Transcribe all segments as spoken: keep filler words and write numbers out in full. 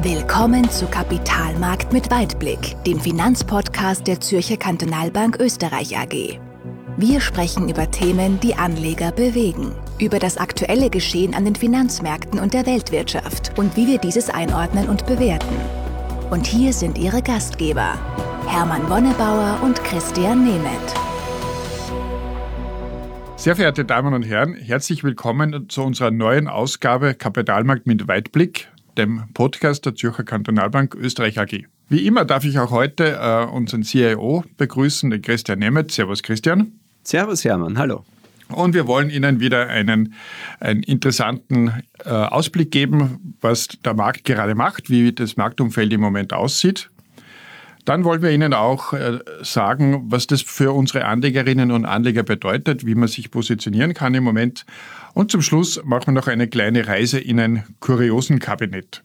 Willkommen zu Kapitalmarkt mit Weitblick, dem Finanzpodcast der Zürcher Kantonalbank Österreich A G. Wir sprechen über Themen, die Anleger bewegen, über das aktuelle Geschehen an den Finanzmärkten und der Weltwirtschaft und wie wir dieses einordnen und bewerten. Und hier sind Ihre Gastgeber, Hermann Wonnebauer und Christian Nemeth. Sehr verehrte Damen und Herren, herzlich willkommen zu unserer neuen Ausgabe Kapitalmarkt mit Weitblick, dem Podcast der Zürcher Kantonalbank Österreich A G. Wie immer darf ich auch heute äh, unseren C I O begrüßen, den Christian Nemeth. Servus Christian. Servus Hermann, hallo. Und wir wollen Ihnen wieder einen, einen interessanten äh, Ausblick geben, was der Markt gerade macht, wie das Marktumfeld im Moment aussieht. Dann wollen wir Ihnen auch äh, sagen, was das für unsere Anlegerinnen und Anleger bedeutet, wie man sich positionieren kann im Moment. Und zum Schluss machen wir noch eine kleine Reise in ein Kuriosenkabinett.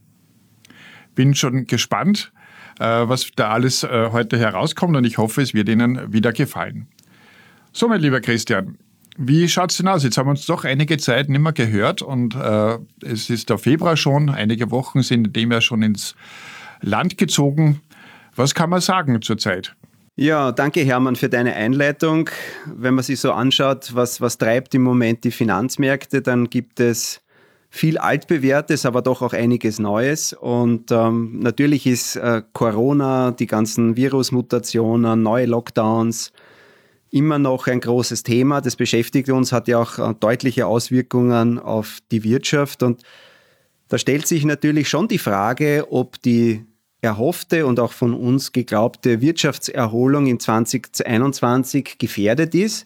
Bin schon gespannt, äh, was da alles äh, heute herauskommt, und ich hoffe, es wird Ihnen wieder gefallen. So, mein lieber Christian, wie schaut es denn aus? Jetzt haben wir uns doch einige Zeit nicht mehr gehört und äh, es ist der Februar schon. Einige Wochen sind dem ja schon ins Land gezogen. Was kann man sagen zurzeit? Ja, danke Hermann für deine Einleitung. Wenn man sich so anschaut, was, was treibt im Moment die Finanzmärkte, dann gibt es viel Altbewährtes, aber doch auch einiges Neues. Und ähm, natürlich ist äh, Corona, die ganzen Virusmutationen, neue Lockdowns immer noch ein großes Thema. Das beschäftigt uns, hat ja auch äh, deutliche Auswirkungen auf die Wirtschaft. Und da stellt sich natürlich schon die Frage, ob die erhoffte und auch von uns geglaubte Wirtschaftserholung in zwanzig einundzwanzig gefährdet ist.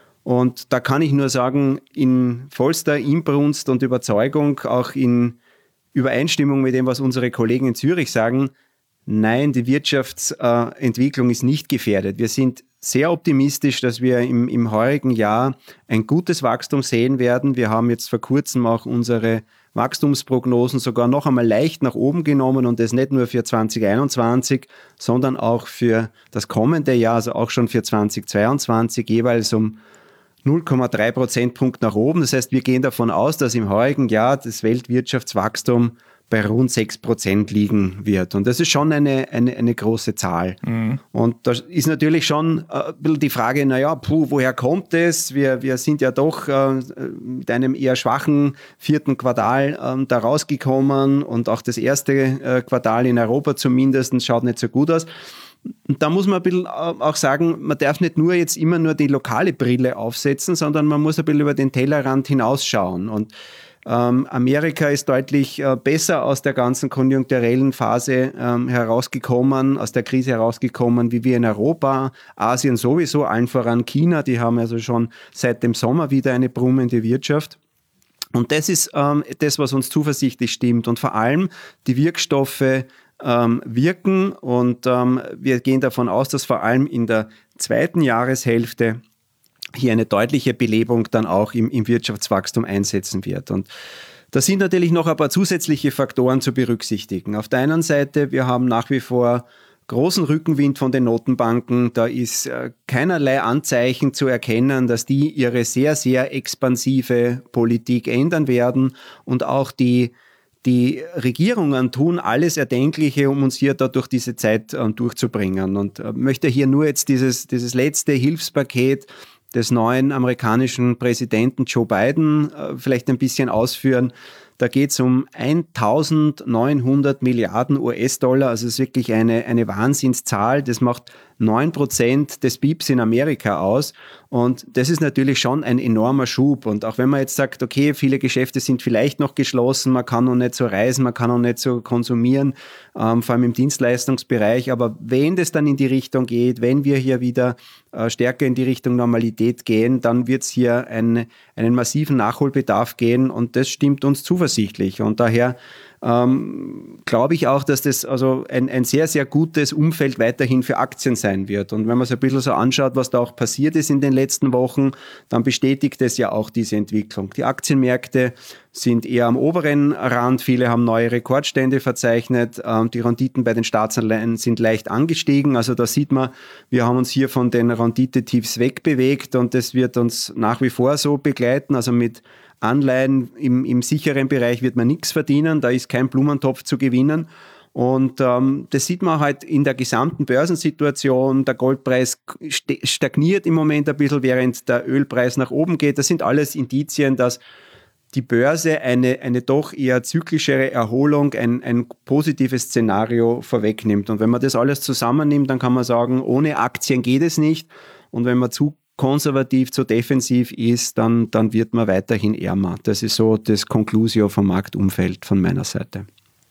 Und da kann ich nur sagen, in vollster Inbrunst und Überzeugung, auch in Übereinstimmung mit dem, was unsere Kollegen in Zürich sagen, nein, die Wirtschaftsentwicklung ist nicht gefährdet. Wir sind sehr optimistisch, dass wir im, im heurigen Jahr ein gutes Wachstum sehen werden. Wir haben jetzt vor kurzem auch unsere Wachstumsprognosen sogar noch einmal leicht nach oben genommen, und das nicht nur für zwanzig einundzwanzig, sondern auch für das kommende Jahr, also auch schon für zwanzig zweiundzwanzig, jeweils um null Komma drei Prozentpunkt nach oben. Das heißt, wir gehen davon aus, dass im heurigen Jahr das Weltwirtschaftswachstum bei rund sechs Prozent liegen wird. Und das ist schon eine, eine, eine große Zahl. Mhm. Und da ist natürlich schon äh, ein bisschen die Frage, naja, puh, woher kommt es? Wir, wir sind ja doch äh, mit einem eher schwachen vierten Quartal äh, da rausgekommen, und auch das erste äh, Quartal in Europa zumindest schaut nicht so gut aus. Und da muss man ein bisschen auch sagen, man darf nicht nur jetzt immer nur die lokale Brille aufsetzen, sondern man muss ein bisschen über den Tellerrand hinausschauen. Und Ähm, Amerika ist deutlich äh, besser aus der ganzen konjunkturellen Phase ähm, herausgekommen, aus der Krise herausgekommen, wie wir in Europa, Asien sowieso, allen voran China, die haben also schon seit dem Sommer wieder eine brummende Wirtschaft. Und das ist ähm, das, was uns zuversichtlich stimmt. Und vor allem die Wirkstoffe ähm, wirken, und ähm, wir gehen davon aus, dass vor allem in der zweiten Jahreshälfte hier eine deutliche Belebung dann auch im, im Wirtschaftswachstum einsetzen wird. Und da sind natürlich noch ein paar zusätzliche Faktoren zu berücksichtigen. Auf der einen Seite, wir haben nach wie vor großen Rückenwind von den Notenbanken. Da ist äh, keinerlei Anzeichen zu erkennen, dass die ihre sehr, sehr expansive Politik ändern werden. Und auch die Die Regierungen tun alles Erdenkliche, um uns hier da durch diese Zeit äh, durchzubringen. Und äh, möchte hier nur jetzt dieses, dieses letzte Hilfspaket des neuen amerikanischen Präsidenten Joe Biden äh, vielleicht ein bisschen ausführen. Da geht es um eintausendneunhundert Milliarden U S-Dollar, also es ist wirklich eine, eine Wahnsinnszahl. Das macht neun Prozent des B I P S in Amerika aus, und das ist natürlich schon ein enormer Schub. Und auch wenn man jetzt sagt, okay, viele Geschäfte sind vielleicht noch geschlossen, man kann noch nicht so reisen, man kann noch nicht so konsumieren, ähm, vor allem im Dienstleistungsbereich, aber wenn das dann in die Richtung geht, wenn wir hier wieder äh, stärker in die Richtung Normalität gehen, dann wird es hier ein, einen massiven Nachholbedarf gehen, und das stimmt uns zuversichtlich. Und daher Ähm, glaube ich auch, dass das also ein, ein sehr, sehr gutes Umfeld weiterhin für Aktien sein wird. Und wenn man sich ein bisschen so anschaut, was da auch passiert ist in den letzten Wochen, dann bestätigt es ja auch diese Entwicklung. Die Aktienmärkte sind eher am oberen Rand. Viele haben neue Rekordstände verzeichnet. Ähm, die Renditen bei den Staatsanleihen sind leicht angestiegen. Also da sieht man, wir haben uns hier von den Renditetiefs wegbewegt, und das wird uns nach wie vor so begleiten. Also mit Anleihen im, im sicheren Bereich wird man nichts verdienen, da ist kein Blumentopf zu gewinnen. Und ähm, das sieht man halt in der gesamten Börsensituation. Der Goldpreis stagniert im Moment ein bisschen, während der Ölpreis nach oben geht. Das sind alles Indizien, dass die Börse eine, eine doch eher zyklischere Erholung, ein, ein positives Szenario vorwegnimmt. Und wenn man das alles zusammennimmt, dann kann man sagen, ohne Aktien geht es nicht. Und wenn man zu konservativ, zu defensiv ist, dann, dann wird man weiterhin ärmer. Das ist so das Conclusio vom Marktumfeld von meiner Seite.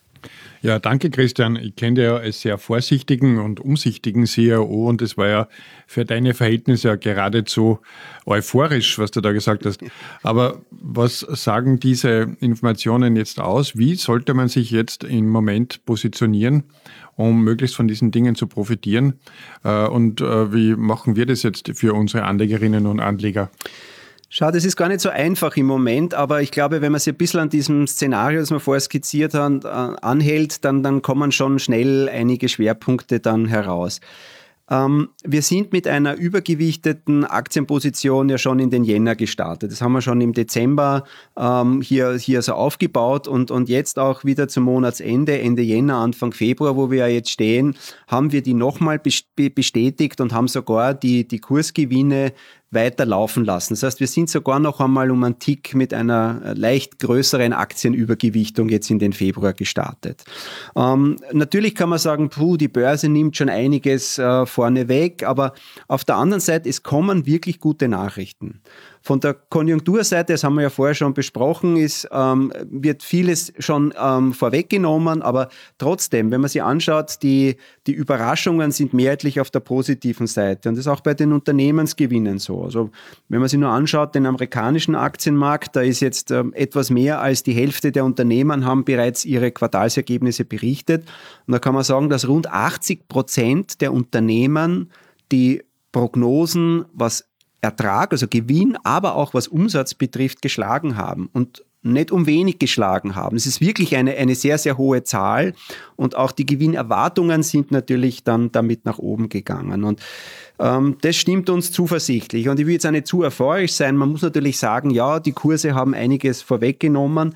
Ja, danke Christian. Ich kenne dich ja als sehr vorsichtigen und umsichtigen C E O und es war ja für deine Verhältnisse ja geradezu euphorisch, was du da gesagt hast. Aber was sagen diese Informationen jetzt aus? Wie sollte man sich jetzt im Moment positionieren, um möglichst von diesen Dingen zu profitieren? Und wie machen wir das jetzt für unsere Anlegerinnen und Anleger? Schau, das ist gar nicht so einfach im Moment, aber ich glaube, wenn man sich ein bisschen an diesem Szenario, das wir vorher skizziert haben, anhält, dann, dann kommen schon schnell einige Schwerpunkte dann heraus. Ähm, wir sind mit einer übergewichteten Aktienposition ja schon in den Jänner gestartet. Das haben wir schon im Dezember ähm, hier, hier so aufgebaut und, und jetzt auch wieder zum Monatsende, Ende Jänner, Anfang Februar, wo wir ja jetzt stehen, haben wir die nochmal bestätigt und haben sogar die, die Kursgewinne weiter laufen lassen. Das heißt, wir sind sogar noch einmal um einen Tick mit einer leicht größeren Aktienübergewichtung jetzt in den Februar gestartet. Ähm, natürlich kann man sagen, puh, die Börse nimmt schon einiges äh, vorne weg, aber auf der anderen Seite, es kommen wirklich gute Nachrichten. Von der Konjunkturseite, das haben wir ja vorher schon besprochen, ist, ähm, wird vieles schon ähm, vorweggenommen, aber trotzdem, wenn man sich anschaut, die, die Überraschungen sind mehrheitlich auf der positiven Seite und das ist auch bei den Unternehmensgewinnen so. Also wenn man sich nur anschaut, den amerikanischen Aktienmarkt, da ist jetzt ähm, etwas mehr als die Hälfte der Unternehmen haben bereits ihre Quartalsergebnisse berichtet und da kann man sagen, dass rund achtzig Prozent der Unternehmen die Prognosen, was Ertrag, also Gewinn, aber auch was Umsatz betrifft, geschlagen haben und nicht um wenig geschlagen haben. Es ist wirklich eine, eine sehr, sehr hohe Zahl und auch die Gewinnerwartungen sind natürlich dann damit nach oben gegangen und ähm, das stimmt uns zuversichtlich und ich will jetzt auch nicht zu euphorisch sein. Man muss natürlich sagen, ja, die Kurse haben einiges vorweggenommen,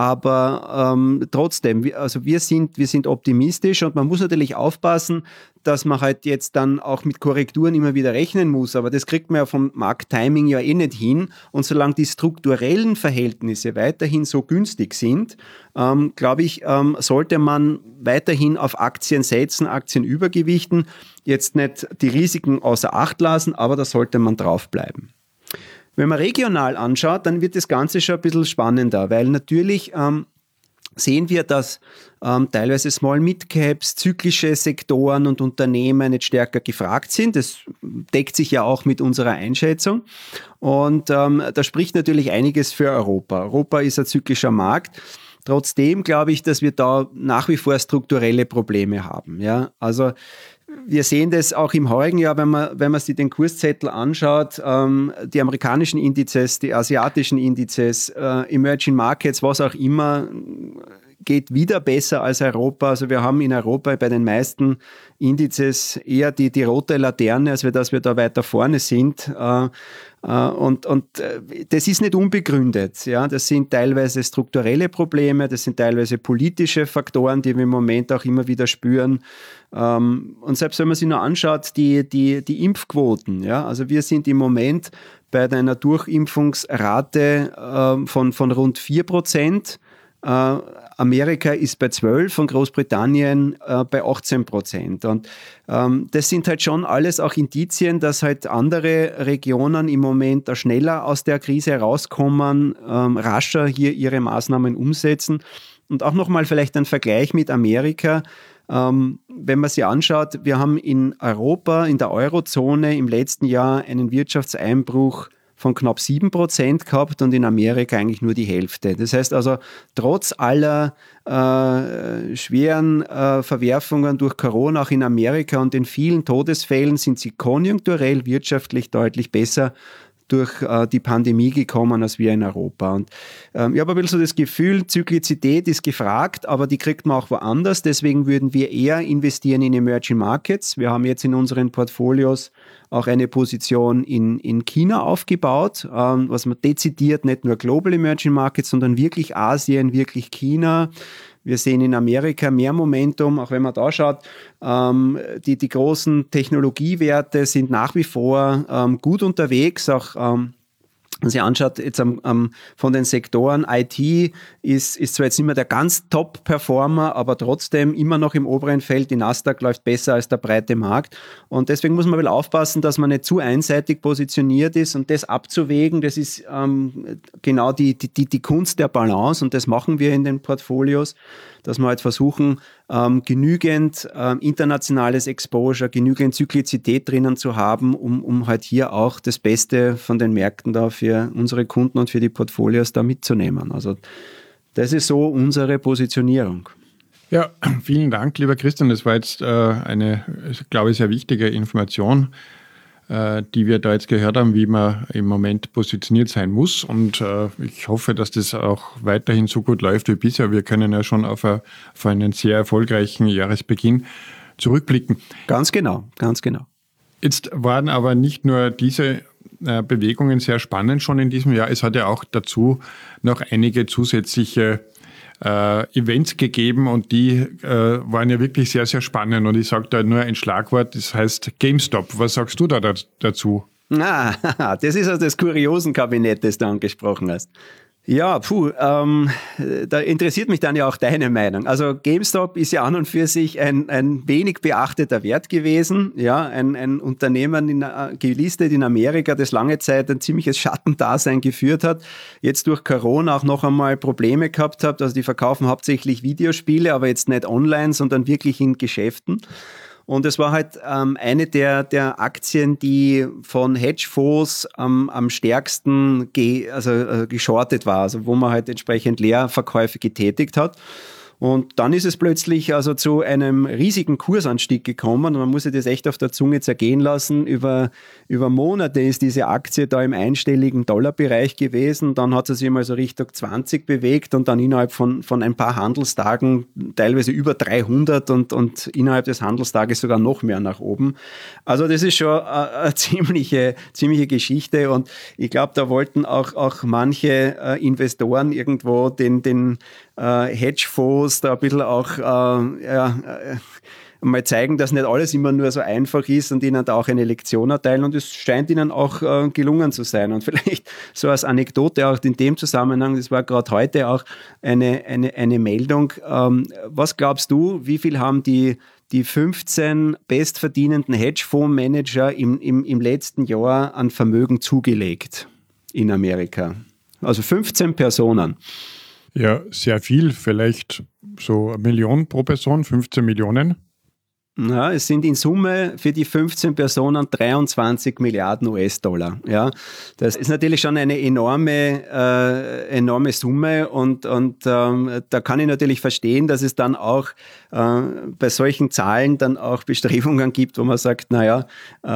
aber ähm, trotzdem, also wir sind, wir sind optimistisch und man muss natürlich aufpassen, dass man halt jetzt dann auch mit Korrekturen immer wieder rechnen muss, aber das kriegt man ja vom Markttiming ja eh nicht hin und solange die strukturellen Verhältnisse weiterhin so günstig sind, ähm, glaube ich, ähm, sollte man weiterhin auf Aktien setzen, Aktien übergewichten, jetzt nicht die Risiken außer Acht lassen, aber da sollte man draufbleiben. Wenn man regional anschaut, dann wird das Ganze schon ein bisschen spannender, weil natürlich ähm, sehen wir, dass ähm, teilweise Small-Mid-Caps, zyklische Sektoren und Unternehmen jetzt stärker gefragt sind. Das deckt sich ja auch mit unserer Einschätzung. Und ähm, da spricht natürlich einiges für Europa. Europa ist ein zyklischer Markt. Trotzdem glaube ich, dass wir da nach wie vor strukturelle Probleme haben. Ja, also wir sehen das auch im heurigen Jahr, wenn man, wenn man sich den Kurszettel anschaut, ähm, die amerikanischen Indizes, die asiatischen Indizes, äh, Emerging Markets, was auch immer, geht wieder besser als Europa. Also wir haben in Europa bei den meisten Indizes eher die, die rote Laterne, als wir, dass wir da weiter vorne sind. Äh, Und, und das ist nicht unbegründet. Ja? Das sind teilweise strukturelle Probleme, das sind teilweise politische Faktoren, die wir im Moment auch immer wieder spüren. Und selbst wenn man sich nur anschaut, die, die, die Impfquoten, ja? Also wir sind im Moment bei einer Durchimpfungsrate von, von rund vier Prozent. Amerika ist bei zwölf und Großbritannien äh, bei achtzehn Prozent. Und ähm, das sind halt schon alles auch Indizien, dass halt andere Regionen im Moment da schneller aus der Krise herauskommen, ähm, rascher hier ihre Maßnahmen umsetzen. Und auch nochmal vielleicht ein Vergleich mit Amerika. Ähm, wenn man sich anschaut, wir haben in Europa, in der Eurozone im letzten Jahr einen Wirtschaftseinbruch von knapp sieben Prozent gehabt und in Amerika eigentlich nur die Hälfte. Das heißt also, trotz aller äh, schweren äh, Verwerfungen durch Corona, auch in Amerika und den vielen Todesfällen, sind sie konjunkturell wirtschaftlich deutlich besser durch äh, die Pandemie gekommen als wir in Europa. Und ähm, ich habe ein bisschen so das Gefühl, Zyklizität ist gefragt, aber die kriegt man auch woanders. Deswegen würden wir eher investieren in Emerging Markets. Wir haben jetzt in unseren Portfolios auch eine Position in, in China aufgebaut, ähm, was man dezidiert nicht nur Global Emerging Markets, sondern wirklich Asien, wirklich China. Wir sehen in Amerika mehr Momentum, auch wenn man da schaut, ähm, die, die großen Technologiewerte sind nach wie vor ähm, gut unterwegs, auch ähm, wenn man sich anschaut, jetzt am, am, von den Sektoren, I T ist, ist zwar jetzt nicht mehr der ganz Top-Performer, aber trotzdem immer noch im oberen Feld. Die Nasdaq läuft besser als der breite Markt. Und deswegen muss man ein bisschen aufpassen, dass man nicht zu einseitig positioniert ist. Und das abzuwägen, das ist ähm, genau die, die, die Kunst der Balance. Und das machen wir in den Portfolios, dass wir halt versuchen, ähm, genügend ähm, internationales Exposure, genügend Zyklizität drinnen zu haben, um, um halt hier auch das Beste von den Märkten da für unsere Kunden und für die Portfolios da mitzunehmen. Also das ist so unsere Positionierung. Ja, vielen Dank, lieber Christian. Das war jetzt äh, eine, glaube ich, sehr wichtige Information, äh, die wir da jetzt gehört haben, wie man im Moment positioniert sein muss. Und äh, ich hoffe, dass das auch weiterhin so gut läuft wie bisher. Wir können ja schon auf, a, auf einen sehr erfolgreichen Jahresbeginn zurückblicken. Ganz genau, ganz genau. Jetzt waren aber nicht nur diese äh, Bewegungen sehr spannend schon in diesem Jahr. Es hat ja auch dazu noch einige zusätzliche Äh, Events gegeben und die äh, waren ja wirklich sehr, sehr spannend. Und ich sage da nur ein Schlagwort, das heißt GameStop. Was sagst du da dazu? Ah, das ist also das Kuriosenkabinett, das du angesprochen hast. Ja, puh, ähm, da interessiert mich dann ja auch deine Meinung. Also GameStop ist ja an und für sich ein, ein wenig beachteter Wert gewesen. Ja, ein, ein Unternehmen in, gelistet in Amerika, das lange Zeit ein ziemliches Schattendasein geführt hat. Jetzt durch Corona auch noch einmal Probleme gehabt hat. Also die verkaufen hauptsächlich Videospiele, aber jetzt nicht online, sondern wirklich in Geschäften. Und es war halt ähm, eine der, der Aktien, die von Hedgefonds ähm, am stärksten ge, also, äh, geschortet war, also wo man halt entsprechend Leerverkäufe getätigt hat. Und dann ist es plötzlich also zu einem riesigen Kursanstieg gekommen und man muss sich das echt auf der Zunge zergehen lassen. Über, über Monate ist diese Aktie da im einstelligen Dollarbereich gewesen. Dann hat sie sich mal so Richtung zwanzig bewegt und dann innerhalb von, von ein paar Handelstagen teilweise über dreihundert und, und innerhalb des Handelstages sogar noch mehr nach oben. Also das ist schon eine, eine ziemliche, ziemliche Geschichte und ich glaube, da wollten auch, auch manche äh, Investoren irgendwo den, den äh, Hedgefonds da ein bisschen auch äh, ja, äh, mal zeigen, dass nicht alles immer nur so einfach ist und ihnen da auch eine Lektion erteilen und es scheint ihnen auch äh, gelungen zu sein. Und vielleicht so als Anekdote auch in dem Zusammenhang, das war gerade heute auch eine, eine, eine Meldung. Ähm, was glaubst du, wie viel haben die, die fünfzehn bestverdienenden Hedgefondsmanager im, im, im letzten Jahr an Vermögen zugelegt in Amerika? Also fünfzehn Personen. Ja, sehr viel, vielleicht so eine Million pro Person, fünfzehn Millionen. Ja, es sind in Summe für die fünfzehn Personen dreiundzwanzig Milliarden U S-Dollar. Ja, das ist natürlich schon eine enorme, äh, enorme Summe und, und ähm, da kann ich natürlich verstehen, dass es dann auch äh, bei solchen Zahlen dann auch Bestrebungen gibt, wo man sagt, naja,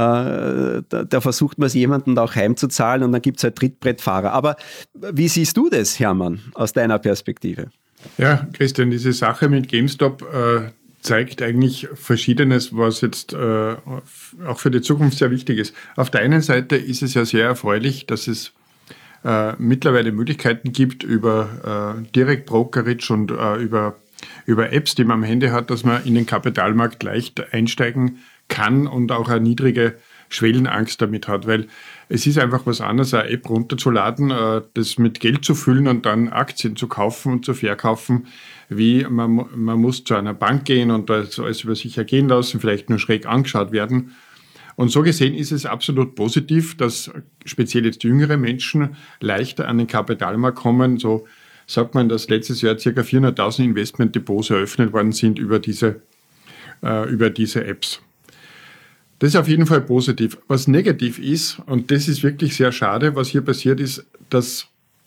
äh, da, da versucht man es jemandem auch heimzuzahlen und dann gibt es halt Trittbrettfahrer. Aber wie siehst du das, Hermann, aus deiner Perspektive? Ja, Christian, diese Sache mit GameStop äh, zeigt eigentlich Verschiedenes, was jetzt äh, auch für die Zukunft sehr wichtig ist. Auf der einen Seite ist es ja sehr erfreulich, dass es äh, mittlerweile Möglichkeiten gibt über äh, Direktbrokerage und äh, über, über Apps, die man am Handy hat, dass man in den Kapitalmarkt leicht einsteigen kann und auch eine niedrige Schwellenangst damit hat, weil es ist einfach was anderes, eine App runterzuladen, das mit Geld zu füllen und dann Aktien zu kaufen und zu verkaufen, wie man, man muss zu einer Bank gehen und das alles über sich ergehen lassen, vielleicht nur schräg angeschaut werden. Und so gesehen ist es absolut positiv, dass speziell jetzt jüngere Menschen leichter an den Kapitalmarkt kommen. So sagt man, dass letztes Jahr ca. vierhunderttausend Investmentdepots eröffnet worden sind über diese, äh, über diese Apps. Das ist auf jeden Fall positiv. Was negativ ist, und das ist wirklich sehr schade, was hier passiert ist, dass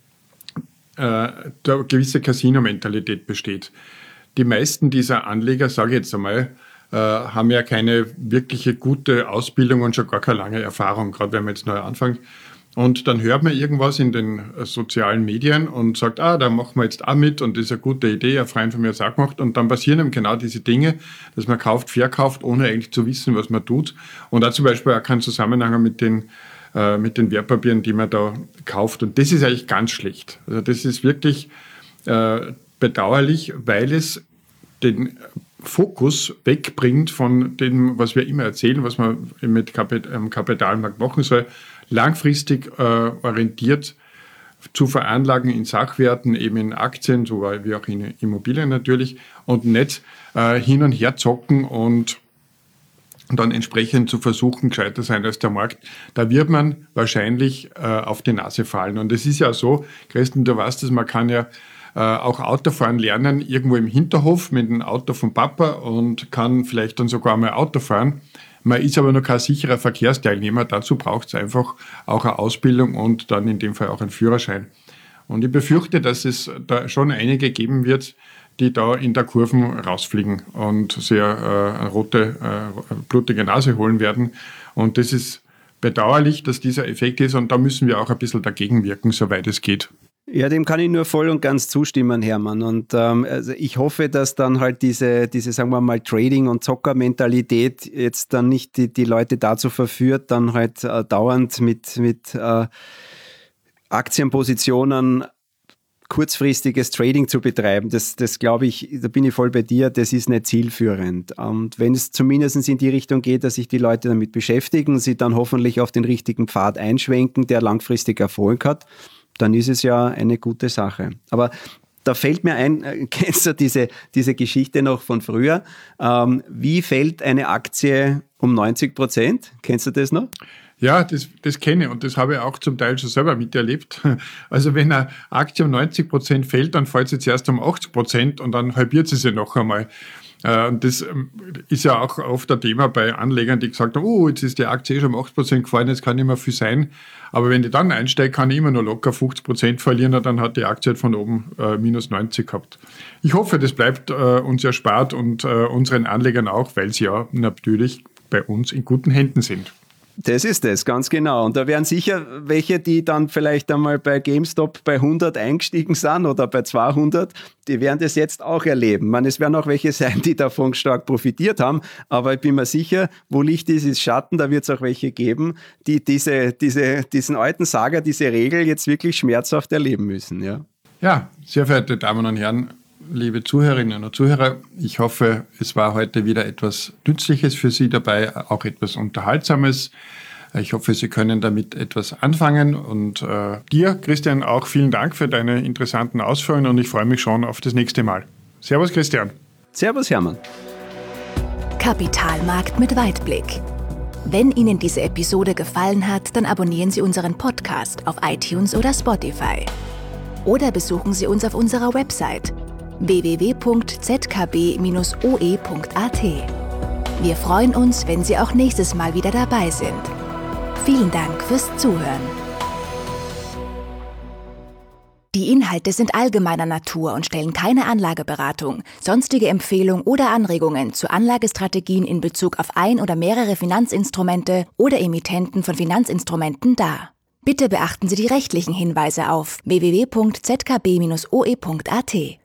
äh, da eine gewisse Casino-Mentalität besteht. Die meisten dieser Anleger, sage ich jetzt einmal, äh, haben ja keine wirkliche gute Ausbildung und schon gar keine lange Erfahrung, gerade wenn man jetzt neu anfängt. Und dann hört man irgendwas in den sozialen Medien und sagt, ah, da machen wir jetzt auch mit und das ist eine gute Idee, ein Freund von mir hat es auch gemacht. Und dann passieren eben genau diese Dinge, dass man kauft, verkauft, ohne eigentlich zu wissen, was man tut. Und auch zum Beispiel auch keinen Zusammenhang mit den, äh, mit den Wertpapieren, die man da kauft. Und das ist eigentlich ganz schlecht. Also das ist wirklich äh, bei bedauerlich, weil es den Fokus wegbringt von dem, was wir immer erzählen, was man mit Kapit- am Kapitalmarkt machen soll, langfristig äh, orientiert zu veranlagen in Sachwerten, eben in Aktien, so wie auch in Immobilien natürlich, und nicht äh, hin und her zocken und dann entsprechend zu versuchen, gescheiter sein als der Markt. Da wird man wahrscheinlich äh, auf die Nase fallen. Und es ist ja so, Christian, du weißt es, man kann ja äh, auch Autofahren lernen, irgendwo im Hinterhof mit dem Auto vom Papa und kann vielleicht dann sogar mal Auto fahren. Man ist aber noch kein sicherer Verkehrsteilnehmer. Dazu braucht es einfach auch eine Ausbildung und dann in dem Fall auch einen Führerschein. Und ich befürchte, dass es da schon einige geben wird, die da in der Kurven rausfliegen und sehr äh, eine rote, äh, blutige Nase holen werden. Und das ist bedauerlich, dass dieser Effekt ist. Und da müssen wir auch ein bisschen dagegen wirken, soweit es geht. Ja, dem kann ich nur voll und ganz zustimmen, Hermann. Und ähm, also ich hoffe, dass dann halt diese, diese, sagen wir mal, Trading- und Zocker-Mentalität jetzt dann nicht die, die Leute dazu verführt, dann halt äh, dauernd mit, mit äh, Aktienpositionen kurzfristiges Trading zu betreiben. Das, das glaube ich, da bin ich voll bei dir, das ist nicht zielführend. Und wenn es zumindest in die Richtung geht, dass sich die Leute damit beschäftigen, sie dann hoffentlich auf den richtigen Pfad einschwenken, der langfristig Erfolg hat, dann ist es ja eine gute Sache. Aber da fällt mir ein, kennst du diese, diese Geschichte noch von früher? Ähm, wie fällt eine Aktie um neunzig Prozent? Kennst du das noch? Ja, das, das kenne ich und das habe ich auch zum Teil schon selber miterlebt. Also wenn eine Aktie um neunzig Prozent fällt, dann fällt sie zuerst um achtzig Prozent und dann halbiert sie sich noch einmal. Und das ist ja auch oft ein Thema bei Anlegern, die gesagt haben, oh, jetzt ist die Aktie schon um achtzig Prozent gefallen, jetzt kann nicht mehr viel sein. Aber wenn ich dann einsteige, kann ich immer nur locker fünfzig Prozent verlieren und dann hat die Aktie halt von oben äh, minus neunzig gehabt. Ich hoffe, das bleibt äh, uns erspart und äh, unseren Anlegern auch, weil sie ja natürlich bei uns in guten Händen sind. Das ist es, ganz genau. Und da wären sicher welche, die dann vielleicht einmal bei GameStop bei hundert eingestiegen sind oder bei zweihundert, die werden das jetzt auch erleben. Ich meine, es werden auch welche sein, die davon stark profitiert haben, aber ich bin mir sicher, wo Licht ist, ist Schatten, da wird es auch welche geben, die diese, diese, diesen alten Saga, diese Regel jetzt wirklich schmerzhaft erleben müssen. Ja, ja, sehr verehrte Damen und Herren, liebe Zuhörerinnen und Zuhörer, ich hoffe, es war heute wieder etwas Nützliches für Sie dabei, auch etwas Unterhaltsames. Ich hoffe, Sie können damit etwas anfangen und äh, dir, Christian, auch vielen Dank für deine interessanten Ausführungen und ich freue mich schon auf das nächste Mal. Servus, Christian. Servus, Hermann. Kapitalmarkt mit Weitblick. Wenn Ihnen diese Episode gefallen hat, dann abonnieren Sie unseren Podcast auf iTunes oder Spotify. Oder besuchen Sie uns auf unserer Website w w w punkt z k b bindestrich o e punkt a t. Wir freuen uns, wenn Sie auch nächstes Mal wieder dabei sind. Vielen Dank fürs Zuhören. Die Inhalte sind allgemeiner Natur und stellen keine Anlageberatung, sonstige Empfehlung oder Anregungen zu Anlagestrategien in Bezug auf ein oder mehrere Finanzinstrumente oder Emittenten von Finanzinstrumenten dar. Bitte beachten Sie die rechtlichen Hinweise auf w w w punkt z k b bindestrich o e punkt a t.